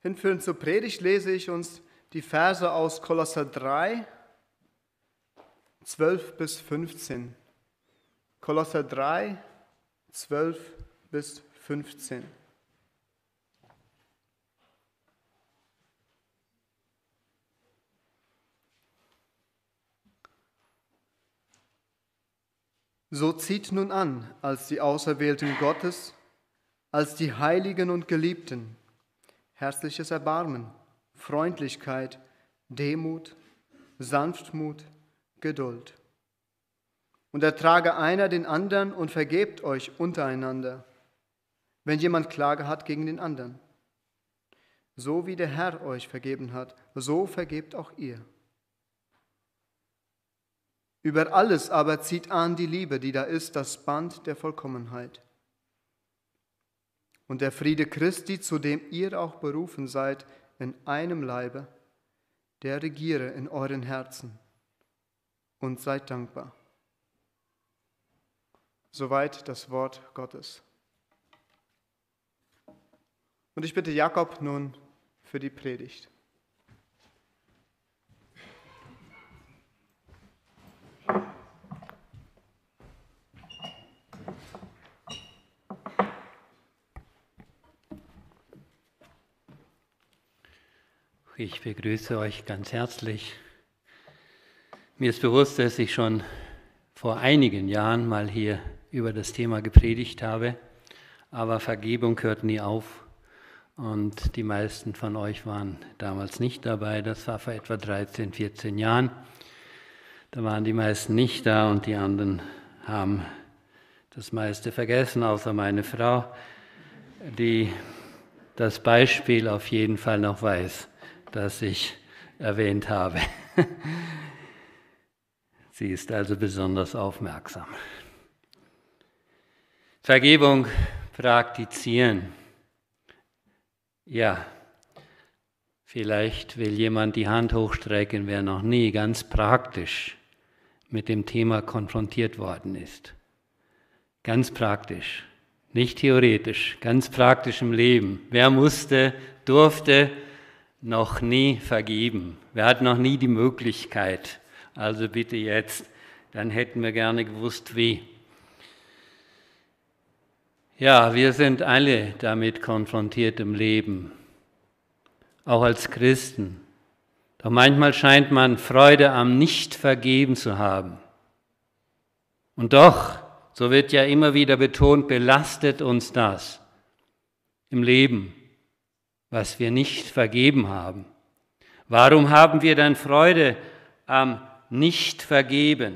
Hinführend zur Predigt lese ich uns die Verse aus Kolosser 3, 12 bis 15. Kolosser 3, 12 bis 15. So zieht nun an, als die Auserwählten Gottes, als die Heiligen und Geliebten, herzliches Erbarmen, Freundlichkeit, Demut, Sanftmut, Geduld. Und ertrage einer den anderen und vergebt euch untereinander, wenn jemand Klage hat gegen den anderen. So wie der Herr euch vergeben hat, so vergebt auch ihr. Über alles aber zieht an die Liebe, die da ist, das Band der Vollkommenheit. Und der Friede Christi, zu dem ihr auch berufen seid, in einem Leibe, der regiere in euren Herzen und seid dankbar. Soweit das Wort Gottes. Und ich bitte Jakob nun für die Predigt. Ich begrüße euch ganz herzlich. Mir ist bewusst, dass ich schon vor einigen Jahren mal hier über das Thema gepredigt habe, aber Vergebung hört nie auf und die meisten von euch waren damals nicht dabei. Das war vor etwa 13, 14 Jahren. Da waren die meisten nicht da und die anderen haben das meiste vergessen, außer meine Frau, die das Beispiel auf jeden Fall noch weiß, das ich erwähnt habe. Sie ist also besonders aufmerksam. Vergebung praktizieren. Ja, vielleicht will jemand die Hand hochstrecken, wer noch nie ganz praktisch mit dem Thema konfrontiert worden ist. Ganz praktisch, nicht theoretisch, ganz praktisch im Leben. Wer musste, durfte noch nie vergeben? Wer hat noch nie die Möglichkeit? Also bitte jetzt, dann hätten wir gerne gewusst, wie. Ja, wir sind alle damit konfrontiert im Leben, auch als Christen. Doch manchmal scheint man Freude am Nicht-Vergeben zu haben. Und doch, so wird ja immer wieder betont, belastet uns das im Leben, was wir nicht vergeben haben. Warum haben wir dann Freude am Nicht-Vergeben?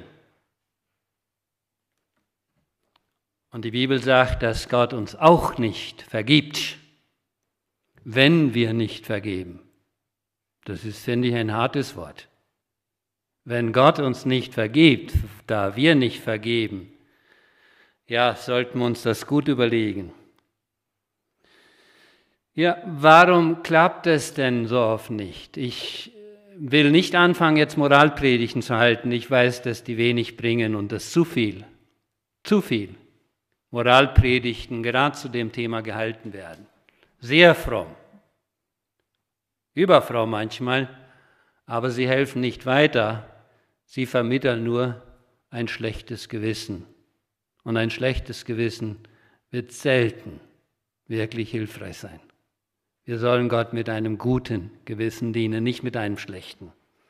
Und die Bibel sagt, dass Gott uns auch nicht vergibt, wenn wir nicht vergeben. Das ist, finde ich, ein hartes Wort. Wenn Gott uns nicht vergibt, da wir nicht vergeben, ja, sollten wir uns das gut überlegen. Ja, warum klappt es denn so oft nicht? Ich will nicht anfangen, jetzt Moralpredigten zu halten. Ich weiß, dass die wenig bringen und dass zu viel Moralpredigten gerade zu dem Thema gehalten werden. Sehr fromm, überfromm manchmal, aber sie helfen nicht weiter. Sie vermitteln nur ein schlechtes Gewissen. Und ein schlechtes Gewissen wird selten wirklich hilfreich sein. Wir sollen Gott mit einem guten Gewissen dienen, nicht mit einem schlechten.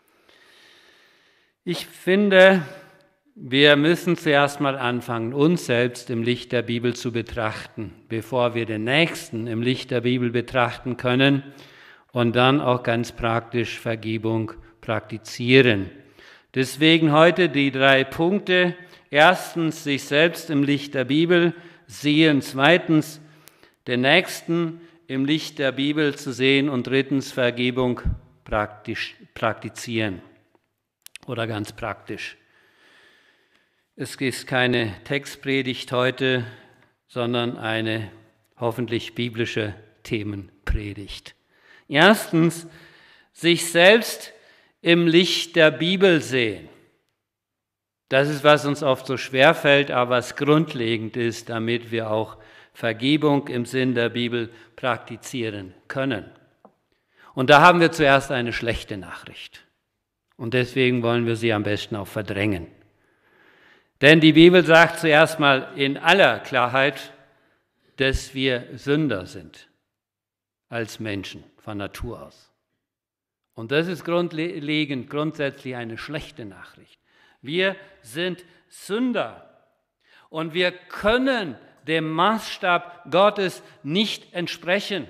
Ich finde, wir müssen zuerst mal anfangen, uns selbst im Licht der Bibel zu betrachten, bevor wir den Nächsten im Licht der Bibel betrachten können und dann auch ganz praktisch Vergebung praktizieren. Deswegen heute die 3 Punkte. Erstens, sich selbst im Licht der Bibel sehen. Zweitens, den Nächsten im Licht der Bibel zu sehen. Und drittens, Vergebung praktizieren oder ganz praktisch. Es ist keine Textpredigt heute, sondern eine hoffentlich biblische Themenpredigt. Erstens, sich selbst im Licht der Bibel sehen. Das ist, was uns oft so schwer fällt, aber was grundlegend ist, damit wir auch Vergebung im Sinn der Bibel praktizieren können. Und da haben wir zuerst eine schlechte Nachricht. Und deswegen wollen wir sie am besten auch verdrängen. Denn die Bibel sagt zuerst mal in aller Klarheit, dass wir Sünder sind als Menschen von Natur aus. Und das ist grundlegend, grundsätzlich eine schlechte Nachricht. Wir sind Sünder und wir können dem Maßstab Gottes nicht entsprechen.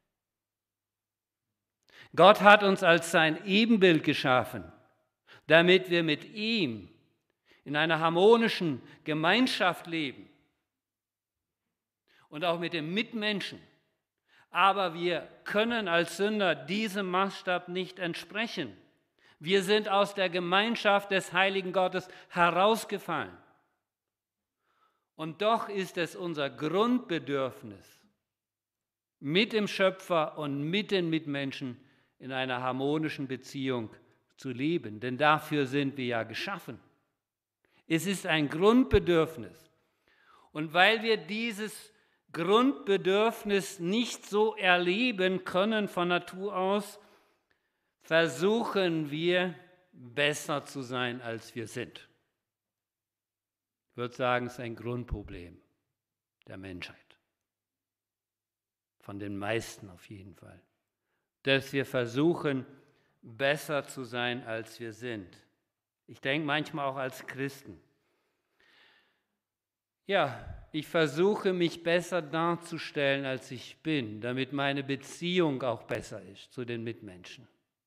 Gott hat uns als sein Ebenbild geschaffen, damit wir mit ihm in einer harmonischen Gemeinschaft leben und auch mit den Mitmenschen. Aber wir können als Sünder diesem Maßstab nicht entsprechen. Wir sind aus der Gemeinschaft des heiligen Gottes herausgefallen. Und doch ist es unser Grundbedürfnis, mit dem Schöpfer und mit den Mitmenschen in einer harmonischen Beziehung zu leben. Denn dafür sind wir ja geschaffen. Es ist ein Grundbedürfnis. Und weil wir dieses Grundbedürfnis nicht so erleben können von Natur aus, versuchen wir, besser zu sein, als wir sind. Ich würde sagen, es ist ein Grundproblem der Menschheit. Von den meisten auf jeden Fall. Dass wir versuchen, besser zu sein, als wir sind. Ich denke manchmal auch als Christen. Ja, ich versuche, mich besser darzustellen, als ich bin, damit meine Beziehung auch besser ist zu den Mitmenschen.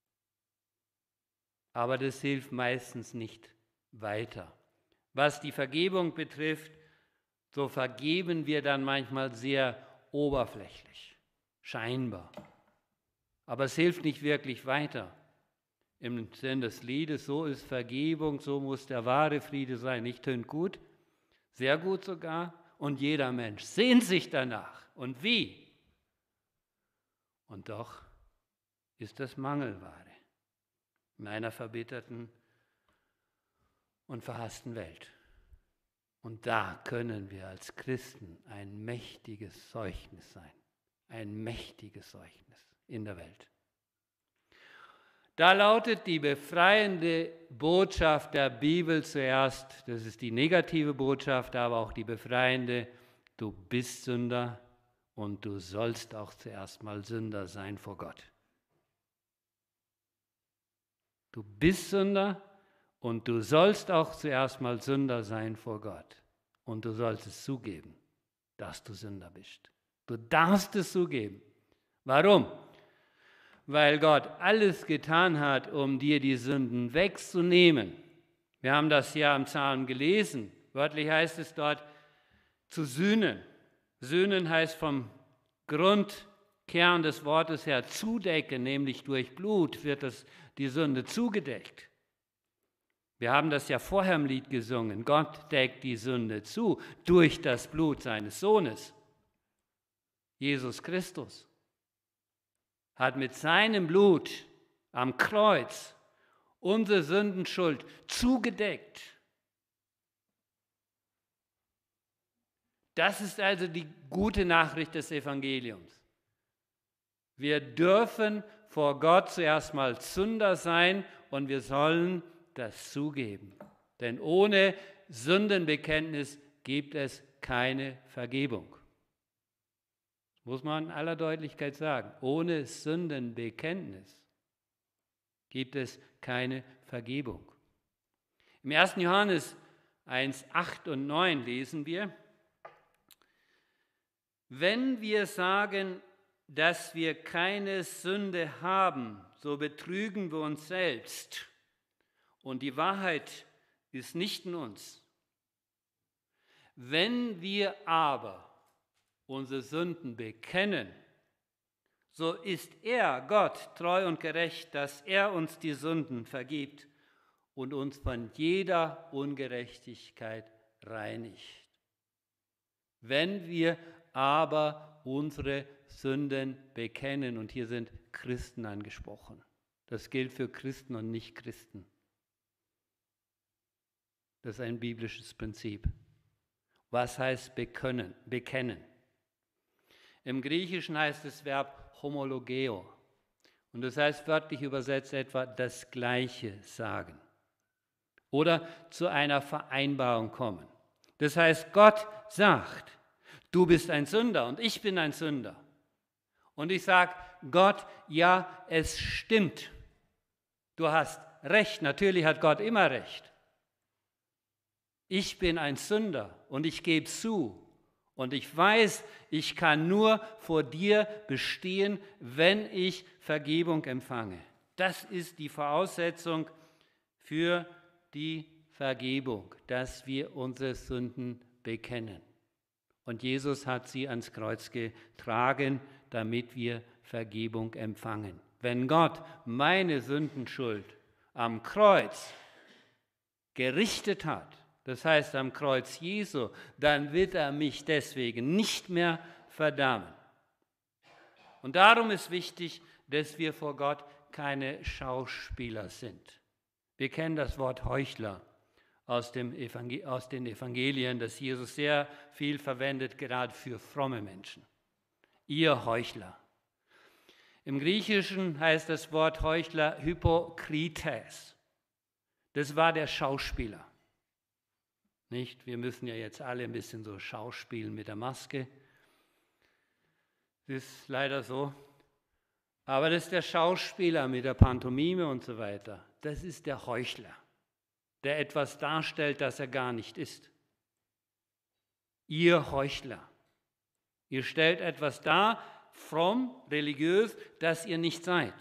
Aber das hilft meistens nicht weiter. Was die Vergebung betrifft, so vergeben wir dann manchmal sehr oberflächlich, scheinbar. Aber es hilft nicht wirklich weiter. Im Sinn des Liedes, so ist Vergebung, so muss der wahre Friede sein. Nicht tönt gut, sehr gut sogar. Und jeder Mensch sehnt sich danach. Und wie? Und doch ist das Mangelware in einer verbitterten und verhassten Welt. Und da können wir als Christen ein mächtiges Zeugnis sein. Ein mächtiges Zeugnis in der Welt. Da lautet die befreiende Botschaft der Bibel zuerst, das ist die negative Botschaft, aber auch die befreiende, du bist Sünder und du sollst auch zuerst mal Sünder sein vor Gott. Du bist Sünder und du sollst auch zuerst mal Sünder sein vor Gott. Und du sollst es zugeben, dass du Sünder bist. Du darfst es zugeben. Warum? Weil Gott alles getan hat, um dir die Sünden wegzunehmen. Wir haben das ja im Psalm gelesen. Wörtlich heißt es dort, zu sühnen. Sühnen heißt vom Grundkern des Wortes her zudecken, nämlich durch Blut wird die Sünde zugedeckt. Wir haben das ja vorher im Lied gesungen. Gott deckt die Sünde zu durch das Blut seines Sohnes. Jesus Christus hat mit seinem Blut am Kreuz unsere Sündenschuld zugedeckt. Das ist also die gute Nachricht des Evangeliums. Wir dürfen vor Gott zuerst mal Sünder sein und wir sollen das zugeben. Denn ohne Sündenbekenntnis gibt es keine Vergebung. Das muss man in aller Deutlichkeit sagen. Ohne Sündenbekenntnis gibt es keine Vergebung. Im 1. Johannes 1, 8 und 9 lesen wir, wenn wir sagen, dass wir keine Sünde haben, so betrügen wir uns selbst und die Wahrheit ist nicht in uns. Wenn wir aber unsere Sünden bekennen, so ist er, Gott, treu und gerecht, dass er uns die Sünden vergibt und uns von jeder Ungerechtigkeit reinigt. Wenn wir aber unsere Sünden bekennen, und hier sind Christen angesprochen. Das gilt für Christen und Nicht-Christen. Das ist ein biblisches Prinzip. Was heißt bekennen? Im Griechischen heißt das Verb homologeo. Und das heißt wörtlich übersetzt etwa das Gleiche sagen. Oder zu einer Vereinbarung kommen. Das heißt, Gott sagt, du bist ein Sünder und ich bin ein Sünder. Und ich sage, Gott, ja, es stimmt. Du hast recht, natürlich hat Gott immer recht. Ich bin ein Sünder und ich gebe zu. Und ich weiß, ich kann nur vor dir bestehen, wenn ich Vergebung empfange. Das ist die Voraussetzung für die Vergebung, dass wir unsere Sünden bekennen. Und Jesus hat sie ans Kreuz getragen, damit wir Vergebung empfangen. Wenn Gott meine Sündenschuld am Kreuz gerichtet hat, das heißt am Kreuz Jesu, dann wird er mich deswegen nicht mehr verdammen. Und darum ist wichtig, dass wir vor Gott keine Schauspieler sind. Wir kennen das Wort Heuchler aus den Evangelien, das Jesus sehr viel verwendet, gerade für fromme Menschen. Ihr Heuchler. Im Griechischen heißt das Wort Heuchler Hypokrites. Das war der Schauspieler. Nicht? Wir müssen ja jetzt alle ein bisschen so schauspielen mit der Maske. Das ist leider so. Aber das ist der Schauspieler mit der Pantomime und so weiter. Das ist der Heuchler, der etwas darstellt, das er gar nicht ist. Ihr Heuchler. Ihr stellt etwas dar, fromm, religiös, das ihr nicht seid.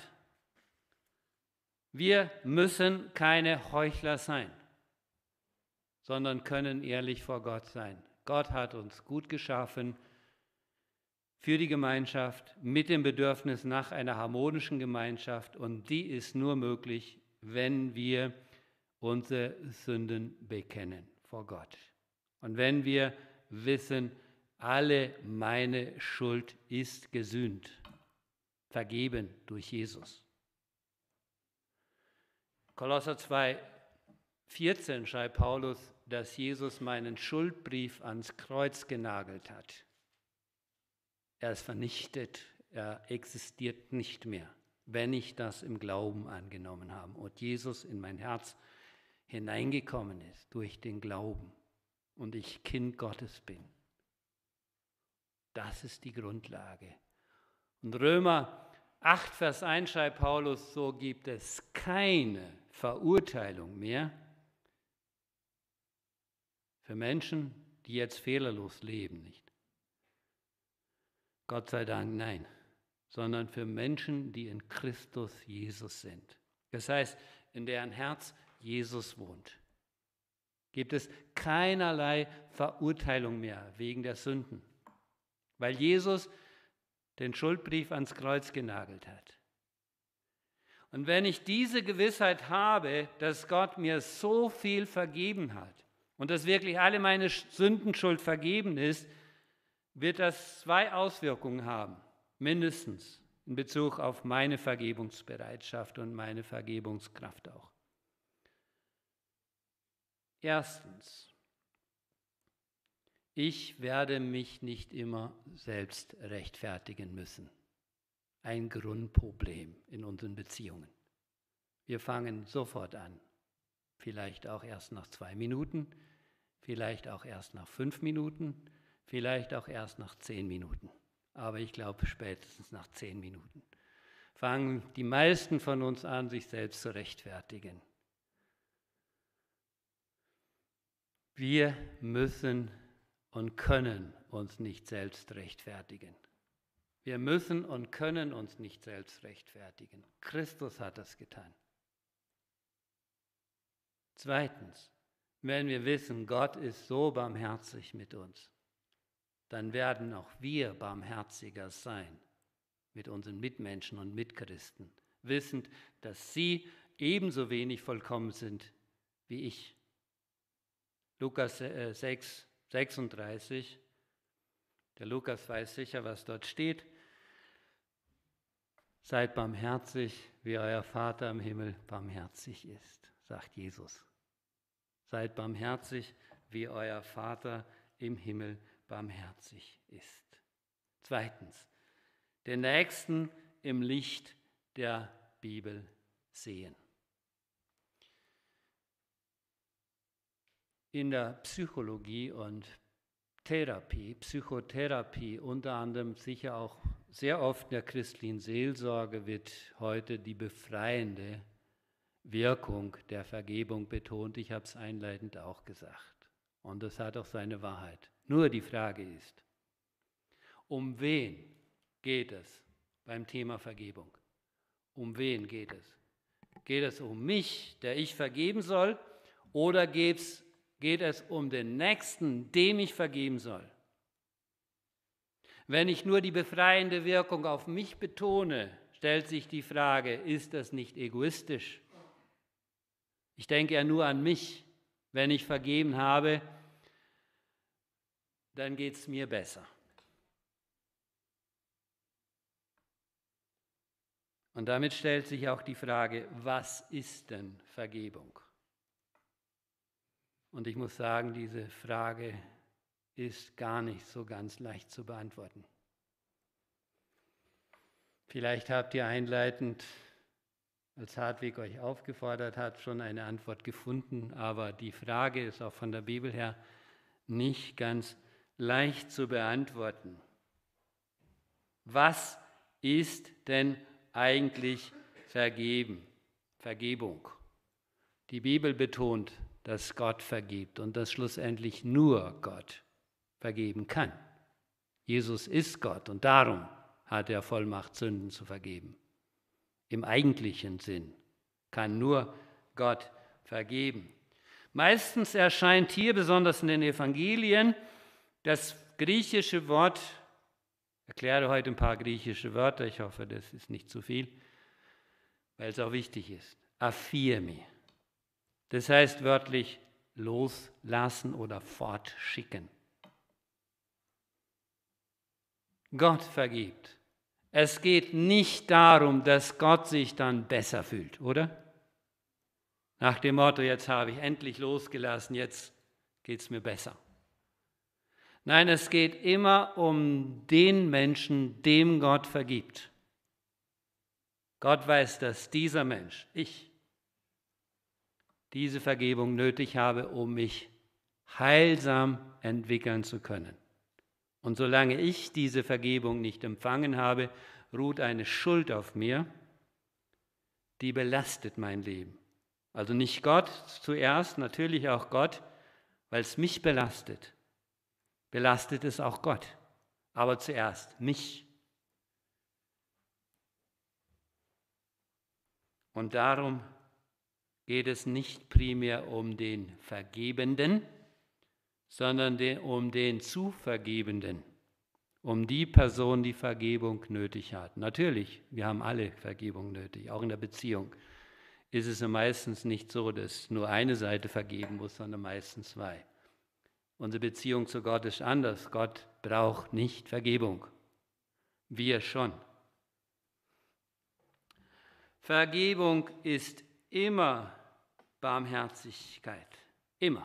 Wir müssen keine Heuchler sein, sondern können ehrlich vor Gott sein. Gott hat uns gut geschaffen für die Gemeinschaft mit dem Bedürfnis nach einer harmonischen Gemeinschaft und die ist nur möglich, wenn wir unsere Sünden bekennen vor Gott. Und wenn wir wissen, alle meine Schuld ist gesühnt, vergeben durch Jesus. Kolosser 2,14 schreibt Paulus, dass Jesus meinen Schuldbrief ans Kreuz genagelt hat. Er ist vernichtet, er existiert nicht mehr, wenn ich das im Glauben angenommen habe und Jesus in mein Herz hineingekommen ist durch den Glauben und ich Kind Gottes bin. Das ist die Grundlage. Und Römer 8, Vers 1 schreibt Paulus, so gibt es keine Verurteilung mehr für Menschen, die jetzt fehlerlos leben, nicht? Gott sei Dank, nein, sondern für Menschen, die in Christus Jesus sind. Das heißt, in deren Herz Jesus wohnt. Gibt es keinerlei Verurteilung mehr wegen der Sünden, weil Jesus den Schuldbrief ans Kreuz genagelt hat. Und wenn ich diese Gewissheit habe, dass Gott mir so viel vergeben hat und dass wirklich alle meine Sündenschuld vergeben ist, wird das zwei Auswirkungen haben, mindestens in Bezug auf meine Vergebungsbereitschaft und meine Vergebungskraft auch. Erstens, ich werde mich nicht immer selbst rechtfertigen müssen. Ein Grundproblem in unseren Beziehungen. Wir fangen sofort an, vielleicht auch erst nach 2 Minuten, vielleicht auch erst nach 5 Minuten, vielleicht auch erst nach 10 Minuten. Aber ich glaube, spätestens nach 10 Minuten fangen die meisten von uns an, sich selbst zu rechtfertigen. Wir müssen und können uns nicht selbst rechtfertigen. Wir müssen und können uns nicht selbst rechtfertigen. Christus hat das getan. Zweitens, wenn wir wissen, Gott ist so barmherzig mit uns, dann werden auch wir barmherziger sein mit unseren Mitmenschen und Mitchristen, wissend, dass sie ebenso wenig vollkommen sind wie ich. Lukas 6, 36, der Lukas weiß sicher, was dort steht. Seid barmherzig, wie euer Vater im Himmel barmherzig ist, sagt Jesus. Seid barmherzig, wie euer Vater im Himmel barmherzig ist. Zweitens, den Nächsten im Licht der Bibel sehen. In der Psychologie und Psychotherapie, unter anderem sicher auch sehr oft in der christlichen Seelsorge, wird heute die befreiende Wirkung der Vergebung betont. Ich habe es einleitend auch gesagt. Und das hat auch seine Wahrheit. Nur die Frage ist, um wen geht es beim Thema Vergebung? Um wen geht es? Geht es um mich, der ich vergeben soll, oder geht es um den Nächsten, dem ich vergeben soll? Wenn ich nur die befreiende Wirkung auf mich betone, stellt sich die Frage, ist das nicht egoistisch? Ich denke ja nur an mich. Wenn ich vergeben habe, dann geht es mir besser. Und damit stellt sich auch die Frage, was ist denn Vergebung? Und ich muss sagen, diese Frage ist gar nicht so ganz leicht zu beantworten. Vielleicht habt ihr einleitend, als Hartwig euch aufgefordert hat, schon eine Antwort gefunden, aber die Frage ist auch von der Bibel her nicht ganz leicht zu beantworten. Was ist denn eigentlich Vergebung? Die Bibel betont, dass Gott vergibt und dass schlussendlich nur Gott vergeben kann. Jesus ist Gott und darum hat er Vollmacht, Sünden zu vergeben. Im eigentlichen Sinn kann nur Gott vergeben. Meistens erscheint hier, besonders in den Evangelien, das griechische Wort, ich erkläre heute ein paar griechische Wörter, ich hoffe, das ist nicht zu viel, weil es auch wichtig ist, affirmi. Das heißt wörtlich loslassen oder fortschicken. Gott vergibt. Es geht nicht darum, dass Gott sich dann besser fühlt, oder? Nach dem Motto, jetzt habe ich endlich losgelassen, jetzt geht es mir besser. Nein, es geht immer um den Menschen, dem Gott vergibt. Gott weiß, dass dieser Mensch, ich, diese Vergebung nötig habe, um mich heilsam entwickeln zu können. Und solange ich diese Vergebung nicht empfangen habe, ruht eine Schuld auf mir, die belastet mein Leben. Also nicht Gott zuerst, natürlich auch Gott, weil es mich belastet. Belastet es auch Gott, aber zuerst mich. Und darum geht es nicht primär um den Vergebenden, sondern um den zu Vergebenden, um die Person, die Vergebung nötig hat. Natürlich, wir haben alle Vergebung nötig, auch in der Beziehung ist es ja meistens nicht so, dass nur eine Seite vergeben muss, sondern meistens zwei. Unsere Beziehung zu Gott ist anders. Gott braucht nicht Vergebung, wir schon. Vergebung ist immer Barmherzigkeit, immer.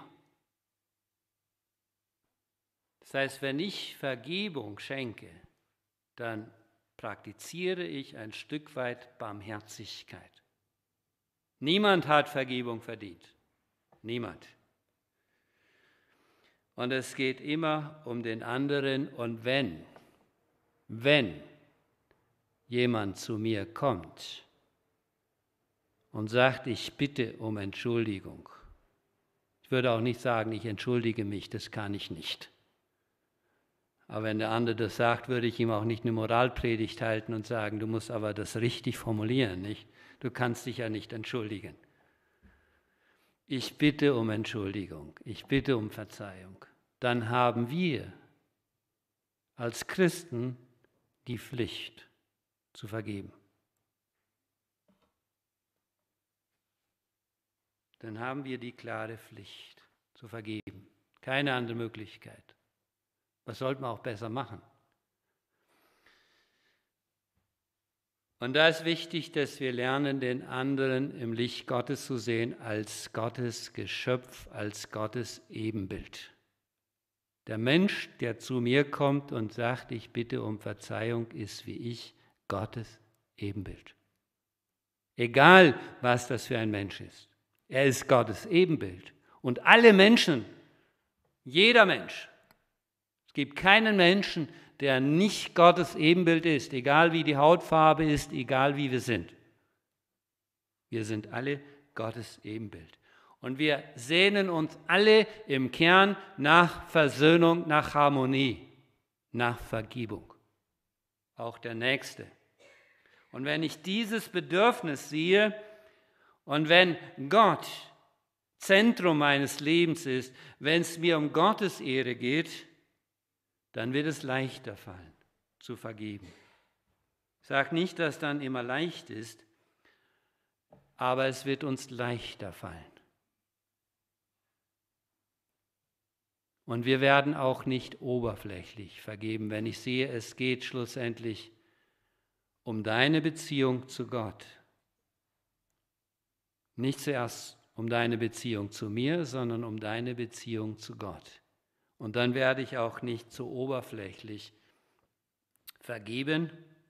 Das heißt, wenn ich Vergebung schenke, dann praktiziere ich ein Stück weit Barmherzigkeit. Niemand hat Vergebung verdient. Niemand. Und es geht immer um den anderen. Und wenn jemand zu mir kommt und sagt, ich bitte um Entschuldigung, ich würde auch nicht sagen, ich entschuldige mich, das kann ich nicht. Aber wenn der andere das sagt, würde ich ihm auch nicht eine Moralpredigt halten und sagen, du musst aber das richtig formulieren, nicht? Du kannst dich ja nicht entschuldigen. Ich bitte um Entschuldigung, ich bitte um Verzeihung. Dann haben wir als Christen die Pflicht zu vergeben. Dann haben wir die klare Pflicht zu vergeben. Keine andere Möglichkeit. Was sollten wir auch besser machen? Und da ist wichtig, dass wir lernen, den anderen im Licht Gottes zu sehen, als Gottes Geschöpf, als Gottes Ebenbild. Der Mensch, der zu mir kommt und sagt, ich bitte um Verzeihung, ist wie ich Gottes Ebenbild. Egal, was das für ein Mensch ist. Er ist Gottes Ebenbild. Und alle Menschen, jeder Mensch, es gibt keinen Menschen, der nicht Gottes Ebenbild ist, egal wie die Hautfarbe ist, egal wie wir sind. Wir sind alle Gottes Ebenbild. Und wir sehnen uns alle im Kern nach Versöhnung, nach Harmonie, nach Vergebung. Auch der Nächste. Und wenn ich dieses Bedürfnis sehe und wenn Gott Zentrum meines Lebens ist, wenn es mir um Gottes Ehre geht, dann wird es leichter fallen, zu vergeben. Ich sage nicht, dass dann immer leicht ist, aber es wird uns leichter fallen. Und wir werden auch nicht oberflächlich vergeben, wenn ich sehe, es geht schlussendlich um deine Beziehung zu Gott. Nicht zuerst um deine Beziehung zu mir, sondern um deine Beziehung zu Gott. Und dann werde ich auch nicht so oberflächlich vergeben,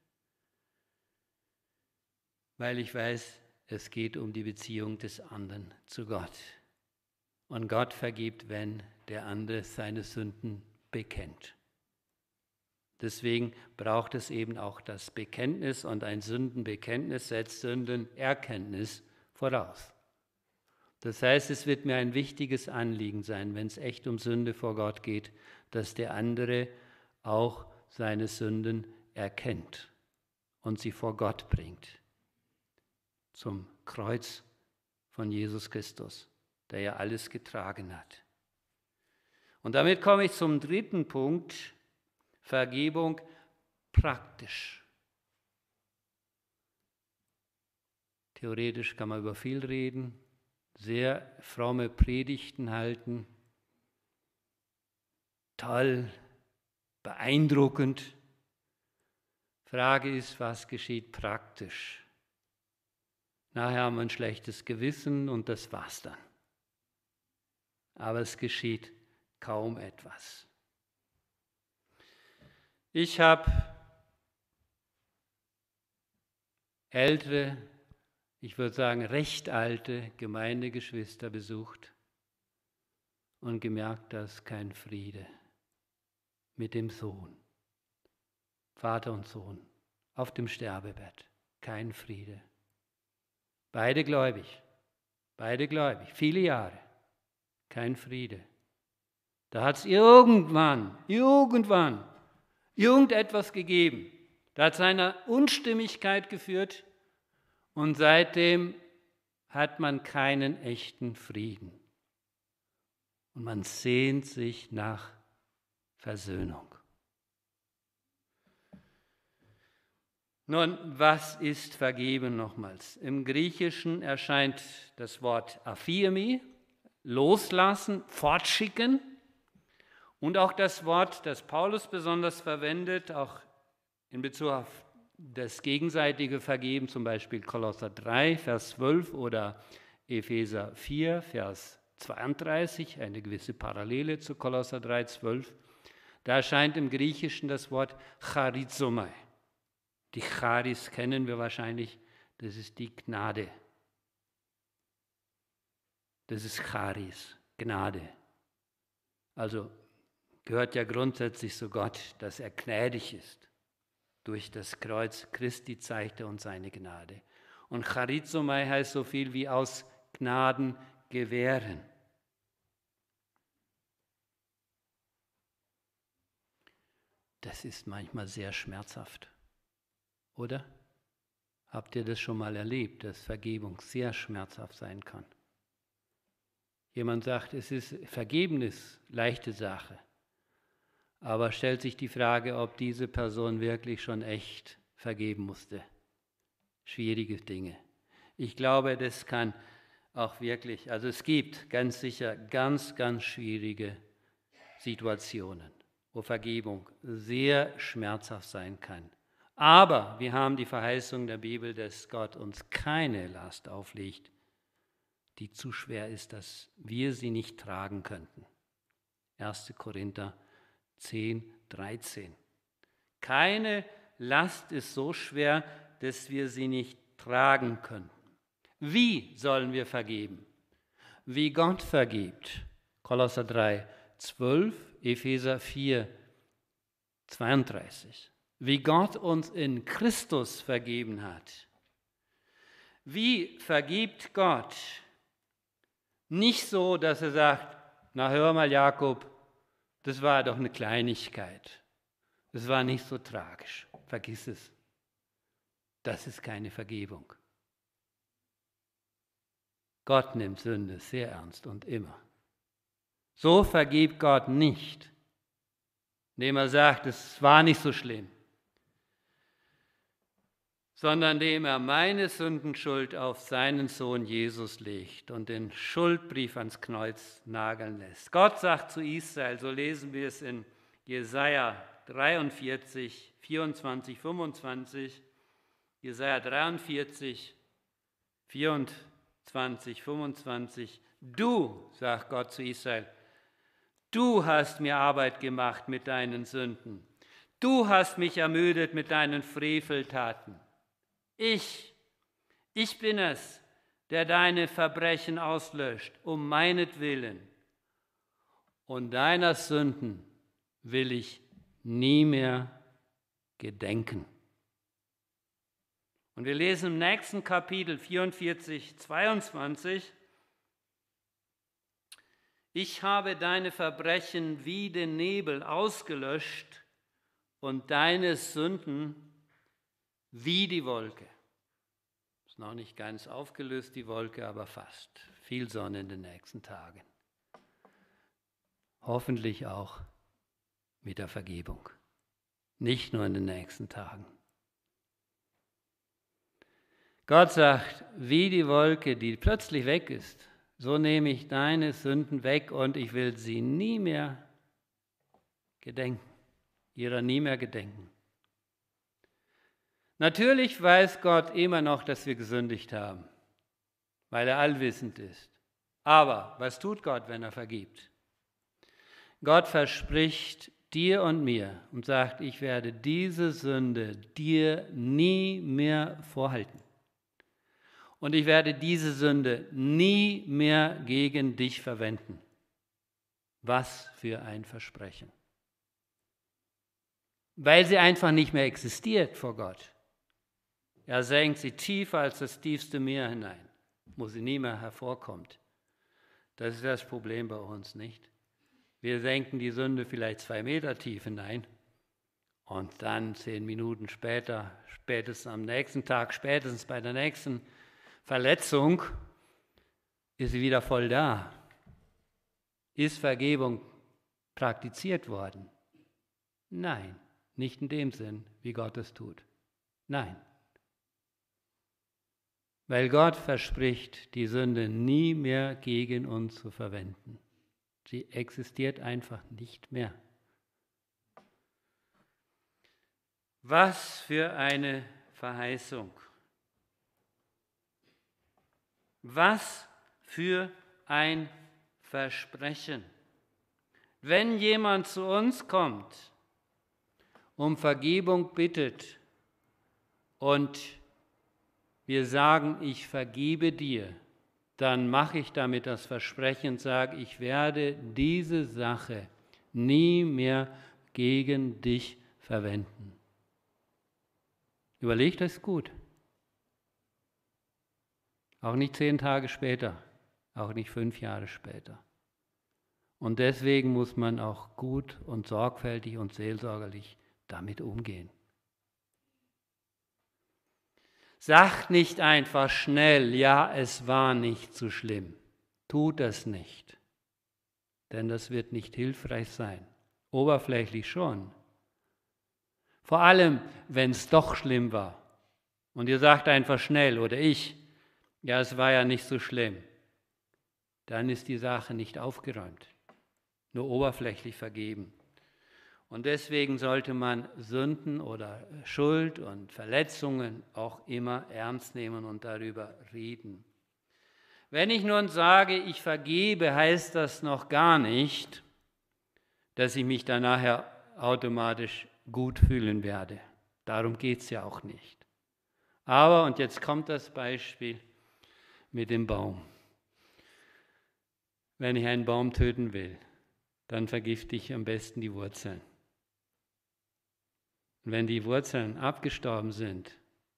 weil ich weiß, es geht um die Beziehung des anderen zu Gott. Und Gott vergibt, wenn der andere seine Sünden bekennt. Deswegen braucht es eben auch das Bekenntnis und ein Sündenbekenntnis setzt Sündenerkenntnis voraus. Das heißt, es wird mir ein wichtiges Anliegen sein, wenn es echt um Sünde vor Gott geht, dass der andere auch seine Sünden erkennt und sie vor Gott bringt. Zum Kreuz von Jesus Christus, der ja alles getragen hat. Und damit komme ich zum dritten Punkt, Vergebung praktisch. Theoretisch kann man über viel reden, sehr fromme Predigten halten, toll, beeindruckend. Frage ist, was geschieht praktisch? Nachher haben wir ein schlechtes Gewissen und das war's dann. Aber es geschieht kaum etwas. Ich habe ältere, ich würde sagen recht alte Gemeindegeschwister besucht und gemerkt, dass kein Friede mit dem Sohn, Vater und Sohn, auf dem Sterbebett, kein Friede. Beide gläubig, viele Jahre, kein Friede. Da hat es irgendwann irgendetwas gegeben. Da hat es eine Unstimmigkeit geführt und seitdem hat man keinen echten Frieden. Und man sehnt sich nach Versöhnung. Nun, was ist vergeben nochmals? Im Griechischen erscheint das Wort aphiemi, loslassen, fortschicken. Und auch das Wort, das Paulus besonders verwendet, auch in Bezug auf das gegenseitige Vergeben, zum Beispiel Kolosser 3, Vers 12 oder Epheser 4, Vers 32, eine gewisse Parallele zu Kolosser 3, 12. Da erscheint im Griechischen das Wort charizomai. Die Charis kennen wir wahrscheinlich, das ist die Gnade. Das ist Charis, Gnade. Also gehört ja grundsätzlich zu Gott, dass er gnädig ist. Durch das Kreuz Christi zeigt er uns seine Gnade. Und charizomai heißt so viel wie aus Gnaden gewähren. Das ist manchmal sehr schmerzhaft, oder? Habt ihr das schon mal erlebt, dass Vergebung sehr schmerzhaft sein kann? Jemand sagt, es ist Vergebnis, leichte Sache. Aber stellt sich die Frage, ob diese Person wirklich schon echt vergeben musste. Schwierige Dinge. Ich glaube, das kann auch wirklich, also es gibt ganz sicher ganz schwierige Situationen, wo Vergebung sehr schmerzhaft sein kann. Aber wir haben die Verheißung der Bibel, dass Gott uns keine Last auflegt, die zu schwer ist, dass wir sie nicht tragen könnten. 1. Korinther 10, 13. Keine Last ist so schwer, dass wir sie nicht tragen könnten. Wie sollen wir vergeben? Wie Gott vergibt. Kolosser 3, 12, Epheser 4, 32. Wie Gott uns in Christus vergeben hat. Wie vergibt Gott? Nicht so, dass er sagt, na hör mal Jakob, das war doch eine Kleinigkeit. Das war nicht so tragisch. Vergiss es. Das ist keine Vergebung. Gott nimmt Sünde sehr ernst und immer. So vergibt Gott nicht, indem er sagt, es war nicht so schlimm, sondern indem er meine Sündenschuld auf seinen Sohn Jesus legt und den Schuldbrief ans Kreuz nageln lässt. Gott sagt zu Israel, so lesen wir es in Jesaja 43, 24, 25, Jesaja 43, 24, 25, du, sagt Gott zu Israel, du hast mir Arbeit gemacht mit deinen Sünden. Du hast mich ermüdet mit deinen Freveltaten. Ich bin es, der deine Verbrechen auslöscht, um meinetwillen. Und deiner Sünden will ich nie mehr gedenken. Und wir lesen im nächsten Kapitel 44, 22, ich habe deine Verbrechen wie den Nebel ausgelöscht und deine Sünden wie die Wolke. Ist noch nicht ganz aufgelöst, die Wolke, aber fast. Viel Sonne in den nächsten Tagen. Hoffentlich auch mit der Vergebung. Nicht nur in den nächsten Tagen. Gott sagt, wie die Wolke, die plötzlich weg ist, so nehme ich deine Sünden weg und ich will sie nie mehr gedenken, ihrer nie mehr gedenken. Natürlich weiß Gott immer noch, dass wir gesündigt haben, weil er allwissend ist. Aber was tut Gott, wenn er vergibt? Gott verspricht dir und mir und sagt, ich werde diese Sünde dir nie mehr vorhalten. Und ich werde diese Sünde nie mehr gegen dich verwenden. Was für ein Versprechen. Weil sie einfach nicht mehr existiert vor Gott. Er senkt sie tiefer als das tiefste Meer hinein, wo sie nie mehr hervorkommt. Das ist das Problem bei uns, nicht? Wir senken die Sünde vielleicht 2 Meter tief hinein und dann 10 Minuten später, spätestens am nächsten Tag, spätestens bei der nächsten Verletzung, ist sie wieder voll da. Ist Vergebung praktiziert worden? Nein, nicht in dem Sinn, wie Gott es tut. Nein. Weil Gott verspricht, die Sünde nie mehr gegen uns zu verwenden. Sie existiert einfach nicht mehr. Was für eine Verheißung. Was für ein Versprechen. Wenn jemand zu uns kommt, um Vergebung bittet und wir sagen, ich vergebe dir, dann mache ich damit das Versprechen und sage, ich werde diese Sache nie mehr gegen dich verwenden. Überleg das gut. Auch nicht 10 Tage später, auch nicht 5 Jahre später. Und deswegen muss man auch gut und sorgfältig und seelsorgerlich damit umgehen. Sagt nicht einfach schnell, ja, es war nicht so schlimm. Tut das nicht, denn das wird nicht hilfreich sein. Oberflächlich schon. Vor allem, wenn es doch schlimm war. Und ihr sagt einfach schnell, oder ich, ja, es war ja nicht so schlimm. Dann ist die Sache nicht aufgeräumt, nur oberflächlich vergeben. Und deswegen sollte man Sünden oder Schuld und Verletzungen auch immer ernst nehmen und darüber reden. Wenn ich nun sage, ich vergebe, heißt das noch gar nicht, dass ich mich dann nachher automatisch gut fühlen werde. Darum geht es ja auch nicht. Aber, und jetzt kommt das Beispiel, mit dem Baum. Wenn ich einen Baum töten will, dann vergifte ich am besten die Wurzeln. Und wenn die Wurzeln abgestorben sind,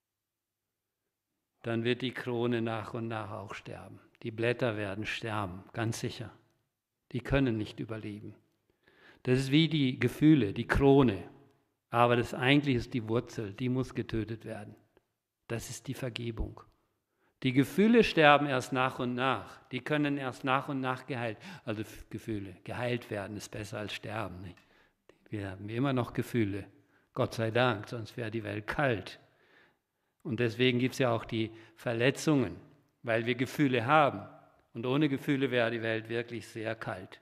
dann wird die Krone nach und nach auch sterben. Die Blätter werden sterben, ganz sicher. Die können nicht überleben. Das ist wie die Gefühle, die Krone. Aber das eigentlich ist die Wurzel, die muss getötet werden. Das ist die Vergebung. Die Gefühle sterben erst nach und nach. Die können erst nach und nach geheilt. Also Gefühle, geheilt werden ist besser als sterben. Nicht? Wir haben immer noch Gefühle. Gott sei Dank, sonst wäre die Welt kalt. Und deswegen gibt es ja auch die Verletzungen, weil wir Gefühle haben. Und ohne Gefühle wäre die Welt wirklich sehr kalt.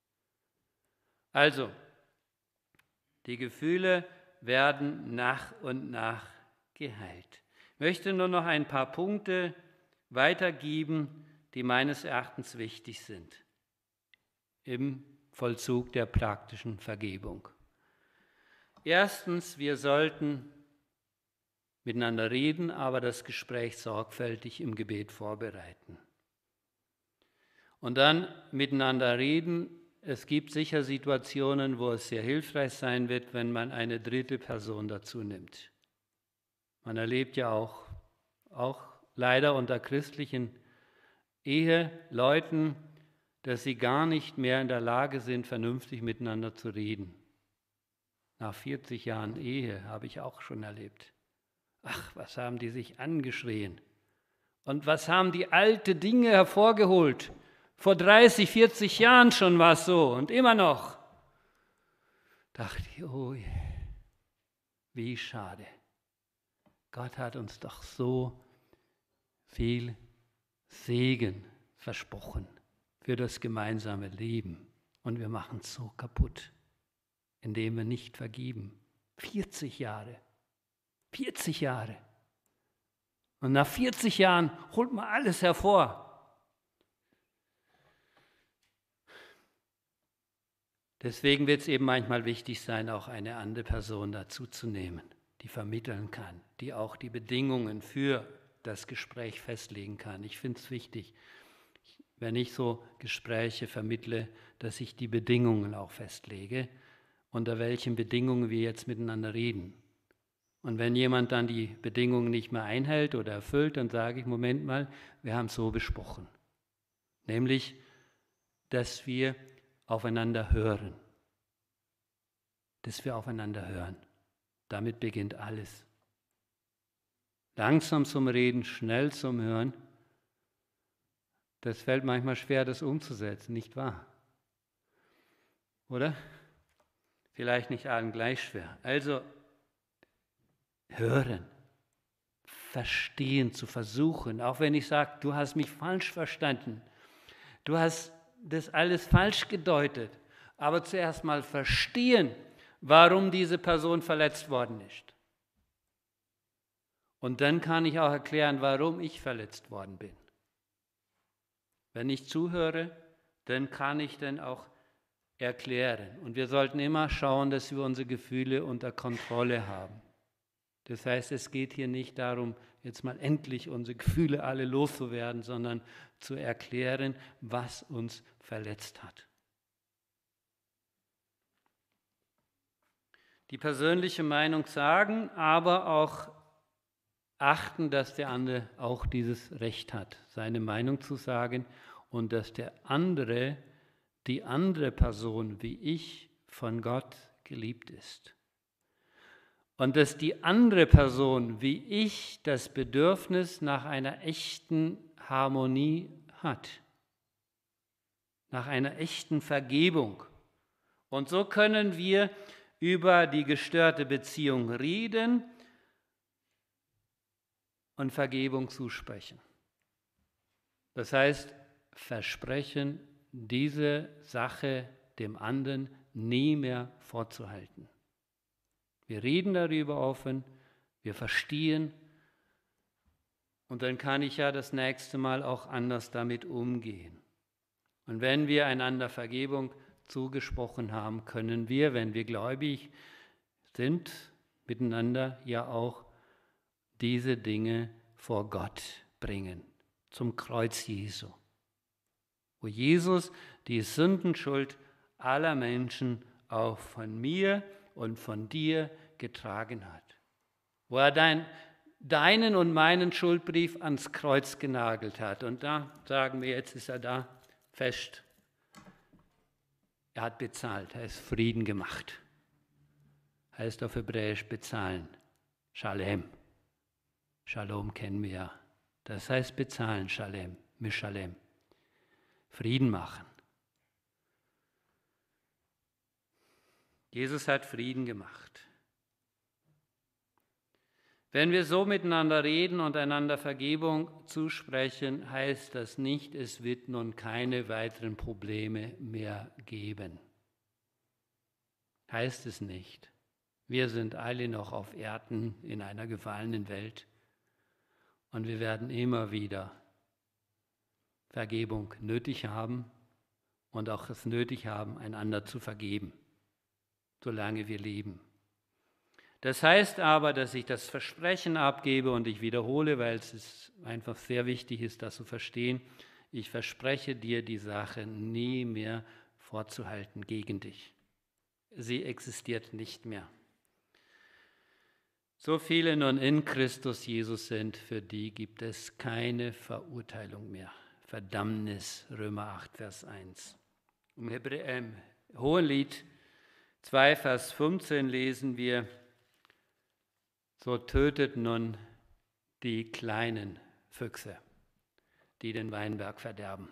Also, die Gefühle werden nach und nach geheilt. Ich möchte nur noch ein paar Punkte weitergeben, die meines Erachtens wichtig sind im Vollzug der praktischen Vergebung. Erstens, wir sollten miteinander reden, aber das Gespräch sorgfältig im Gebet vorbereiten. Und dann miteinander reden. Es gibt sicher Situationen, wo es sehr hilfreich sein wird, wenn man eine dritte Person dazu nimmt. Man erlebt ja auch leider unter christlichen Eheleuten, dass sie gar nicht mehr in der Lage sind, vernünftig miteinander zu reden. Nach 40 Jahren Ehe habe ich auch schon erlebt. Ach, was haben die sich angeschrien? Und was haben die alte Dinge hervorgeholt? Vor 30, 40 Jahren schon war es so und immer noch. Dachte ich, oh, wie schade. Gott hat uns doch so viel Segen versprochen für das gemeinsame Leben. Und wir machen es so kaputt, indem wir nicht vergeben. 40 Jahre. 40 Jahre. Und nach 40 Jahren holt man alles hervor. Deswegen wird es eben manchmal wichtig sein, auch eine andere Person dazu zu nehmen, die vermitteln kann, die auch die Bedingungen für das Gespräch festlegen kann. Ich finde es wichtig, wenn ich so Gespräche vermittle, dass ich die Bedingungen auch festlege, unter welchen Bedingungen wir jetzt miteinander reden. Und wenn jemand dann die Bedingungen nicht mehr einhält oder erfüllt, dann sage ich, Moment mal, wir haben es so besprochen. Nämlich, dass wir aufeinander hören. Dass wir aufeinander hören. Damit beginnt alles. Langsam zum Reden, schnell zum Hören. Das fällt manchmal schwer, das umzusetzen, nicht wahr? Oder? Vielleicht nicht allen gleich schwer. Also, hören, verstehen, zu versuchen, auch wenn ich sage, du hast mich falsch verstanden, du hast das alles falsch gedeutet, aber zuerst mal verstehen, warum diese Person verletzt worden ist. Und dann kann ich auch erklären, warum ich verletzt worden bin. Wenn ich zuhöre, dann kann ich dann auch erklären. Und wir sollten immer schauen, dass wir unsere Gefühle unter Kontrolle haben. Das heißt, es geht hier nicht darum, jetzt mal endlich unsere Gefühle alle loszuwerden, sondern zu erklären, was uns verletzt hat. Die persönliche Meinung sagen, aber auch achten, dass der andere auch dieses Recht hat, seine Meinung zu sagen und dass der andere, die andere Person wie ich, von Gott geliebt ist. Und dass die andere Person wie ich das Bedürfnis nach einer echten Harmonie hat, nach einer echten Vergebung. Und so können wir über die gestörte Beziehung reden und Vergebung zusprechen. Das heißt, versprechen, diese Sache dem anderen nie mehr vorzuhalten. Wir reden darüber offen, wir verstehen und dann kann ich ja das nächste Mal auch anders damit umgehen. Und wenn wir einander Vergebung zugesprochen haben, können wir, wenn wir gläubig sind, miteinander ja auch diese Dinge vor Gott bringen. zum Kreuz Jesu, wo Jesus die Sündenschuld aller Menschen auch von mir und von dir getragen hat, wo er deinen und meinen Schuldbrief ans Kreuz genagelt hat. Und da sagen wir, jetzt ist er da fest. Er hat bezahlt, er ist Frieden gemacht. Heißt auf Hebräisch bezahlen. Shalem. Shalom kennen wir ja. Das heißt bezahlen, Shalem, Mishalem. Frieden machen. Jesus hat Frieden gemacht. Wenn wir so miteinander reden und einander Vergebung zusprechen, heißt das nicht, es wird nun keine weiteren Probleme mehr geben. Heißt es nicht. Wir sind alle noch auf Erden in einer gefallenen Welt und wir werden immer wieder Vergebung nötig haben und auch es nötig haben, einander zu vergeben, solange wir leben. Das heißt aber, dass ich das Versprechen abgebe und ich wiederhole, weil es einfach sehr wichtig ist, das zu verstehen. Ich verspreche dir, die Sache nie mehr vorzuhalten gegen dich. Sie existiert nicht mehr. So viele nun in Christus Jesus sind, für die gibt es keine Verurteilung mehr. Verdammnis, Römer 8, Vers 1. Im Hohelied 2, Vers 15 lesen wir, so tötet nun die kleinen Füchse, die den Weinberg verderben.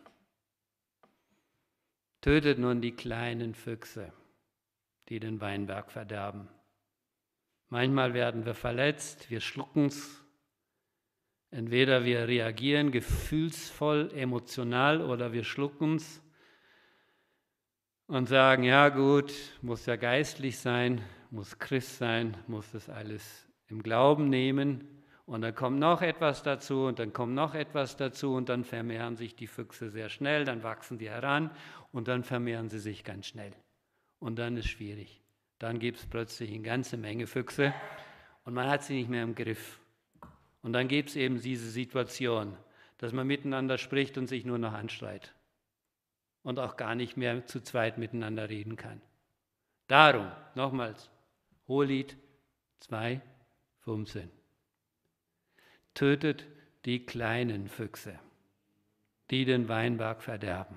Tötet nun die kleinen Füchse, die den Weinberg verderben. Manchmal werden wir verletzt, wir schlucken es. Entweder wir reagieren gefühlsvoll, emotional oder wir schlucken es und sagen, ja gut, muss ja geistlich sein, muss Christ sein, muss das alles im Glauben nehmen und dann kommt noch etwas dazu und dann kommt noch etwas dazu und dann vermehren sich die Füchse sehr schnell, dann wachsen die heran und dann vermehren sie sich ganz schnell. Und dann ist es schwierig. Dann gibt es plötzlich eine ganze Menge Füchse und man hat sie nicht mehr im Griff. Und dann gibt es eben diese Situation, dass man miteinander spricht und sich nur noch anschreit und auch gar nicht mehr zu zweit miteinander reden kann. Darum, nochmals, Hohelied 2, 15. Tötet die kleinen Füchse, die den Weinberg verderben.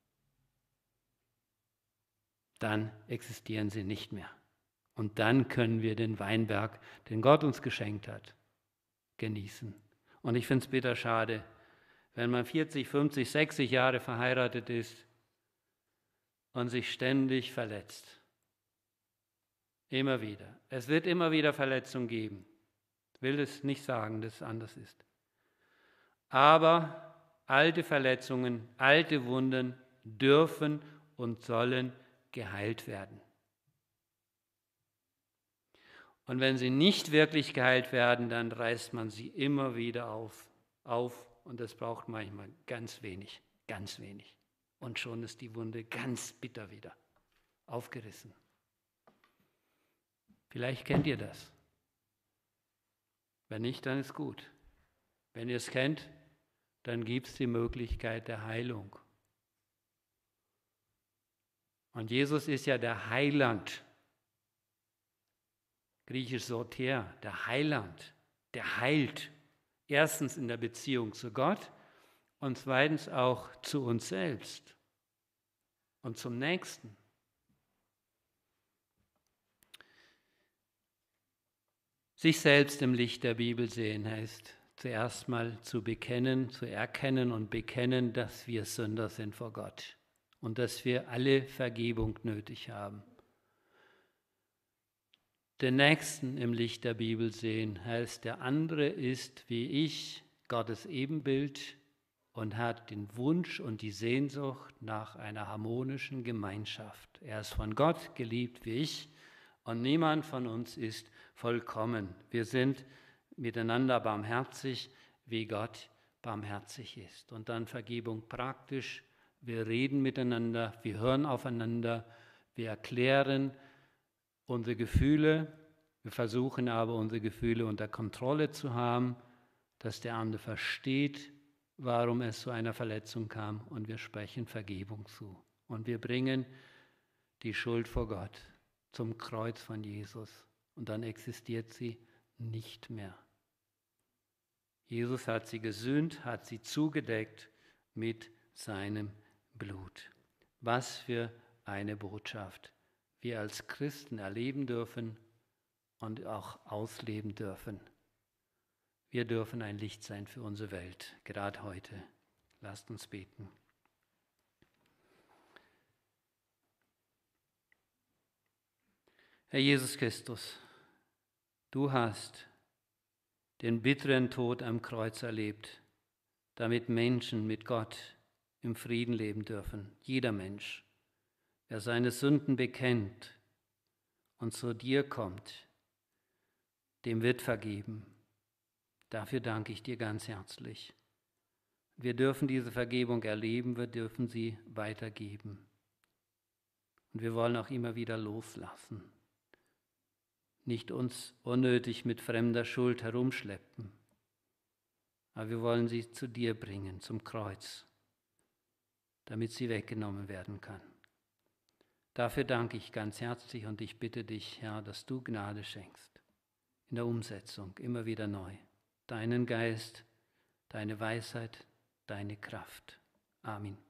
Dann existieren sie nicht mehr. Und dann können wir den Weinberg, den Gott uns geschenkt hat, genießen. Und ich finde es bitter schade, wenn man 40, 50, 60 Jahre verheiratet ist und sich ständig verletzt. Immer wieder. Es wird immer wieder Verletzungen geben. Ich will es nicht sagen, dass es anders ist. Aber alte Verletzungen, alte Wunden dürfen und sollen geheilt werden. Und wenn sie nicht wirklich geheilt werden, dann reißt man sie immer wieder auf und das braucht manchmal ganz wenig. Und schon ist die Wunde ganz bitter wieder aufgerissen. Vielleicht kennt ihr das. Wenn nicht, dann ist gut. Wenn ihr es kennt, dann gibt es die Möglichkeit der Heilung. Und Jesus ist ja der Heiland. Griechisch Soter, der Heiland, der heilt. Erstens in der Beziehung zu Gott und zweitens auch zu uns selbst und zum Nächsten. Sich selbst im Licht der Bibel sehen heißt zuerst mal zu bekennen, zu erkennen und bekennen, dass wir Sünder sind vor Gott und dass wir alle Vergebung nötig haben. Den Nächsten im Licht der Bibel sehen heißt, der andere ist wie ich, Gottes Ebenbild und hat den Wunsch und die Sehnsucht nach einer harmonischen Gemeinschaft. Er ist von Gott geliebt wie ich und niemand von uns ist vollkommen. Wir sind miteinander barmherzig, wie Gott barmherzig ist. Und dann Vergebung praktisch. Wir reden miteinander, wir hören aufeinander, wir erklären unsere Gefühle. Wir versuchen aber, unsere Gefühle unter Kontrolle zu haben, dass der andere versteht, warum es zu einer Verletzung kam, und wir sprechen Vergebung zu. Und wir bringen die Schuld vor Gott zum Kreuz von Jesus und dann existiert sie nicht mehr. Jesus hat sie gesühnt, hat sie zugedeckt mit seinem Blut. Was für eine Botschaft wir als Christen erleben dürfen und auch ausleben dürfen. Wir dürfen ein Licht sein für unsere Welt, gerade heute. Lasst uns beten. Herr Jesus Christus, du hast den bitteren Tod am Kreuz erlebt, damit Menschen mit Gott im Frieden leben dürfen. Jeder Mensch, wer seine Sünden bekennt und zu dir kommt, dem wird vergeben. Dafür danke ich dir ganz herzlich. Wir dürfen diese Vergebung erleben, wir dürfen sie weitergeben. Und wir wollen auch immer wieder loslassen. Nicht uns unnötig mit fremder Schuld herumschleppen, aber wir wollen sie zu dir bringen, zum Kreuz, damit sie weggenommen werden kann. Dafür danke ich ganz herzlich und ich bitte dich, Herr, dass du Gnade schenkst, in der Umsetzung immer wieder neu. Deinen Geist, deine Weisheit, deine Kraft. Amen.